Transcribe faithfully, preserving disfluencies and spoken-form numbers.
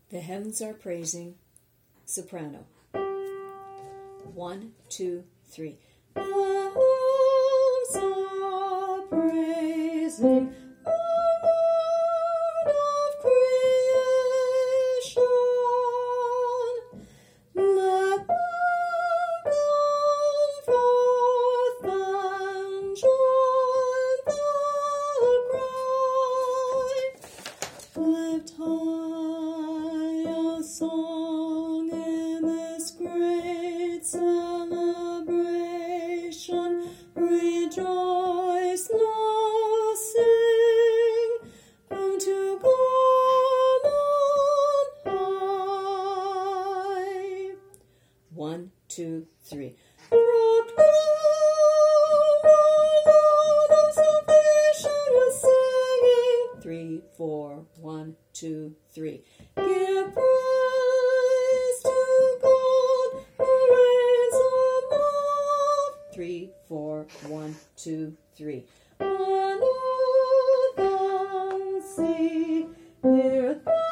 The heavens are praising, soprano. One, two, three. The heavens are praising the Lord of creation. Let them come forth and join the cry. Lift high a song in this great celebration. Rejoice now, sing unto God on high. One, two, three. Proclaim the Lord of salvation with singing. Three, four, one, two, three. Give praise to God who reigns above. Three, four, one, two, three. On earth and sea, hear